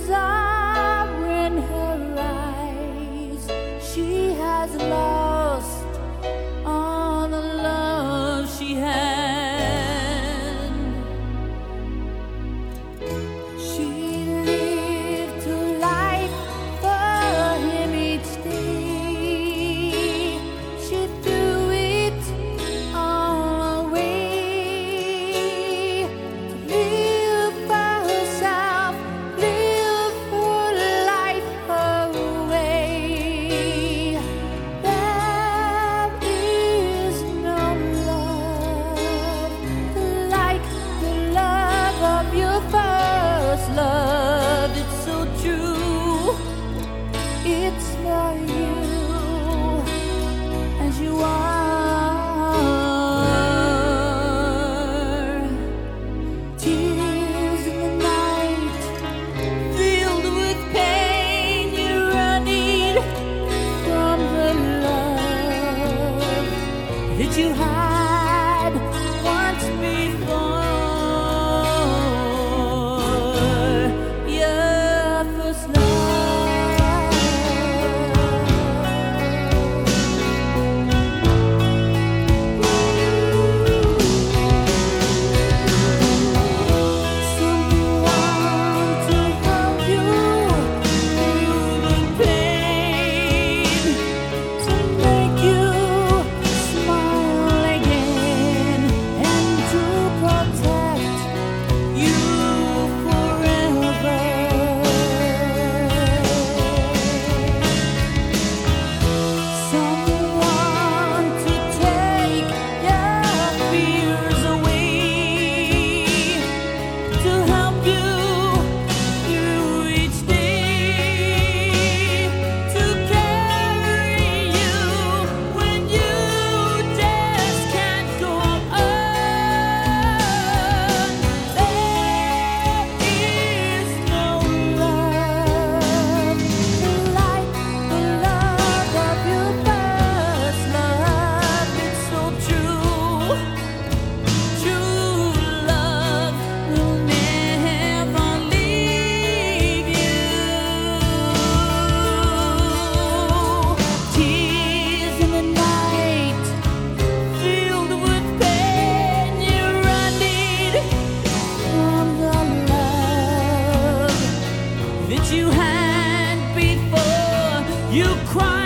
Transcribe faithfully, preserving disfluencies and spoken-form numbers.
Tears are in her eyes. She has lost all the love she had. She lived her life for him each day. She threw it all away to live for herself, live her life her way. There is no love like the love of your first love. It's so true. It's for you as you are. Tears in the night, filled with pain, you're running from the love that you had once before. Your first love. Someone to help you through the pain, to make you smile again, and to protect you forever. Someone to take your fears away, to help you through each day, to carry you when you just can't go on. There is no love like the love of your first love. It's so true. True love will never leave you. Tears in the night, filled with pain, you're running from the love that you had before. You cry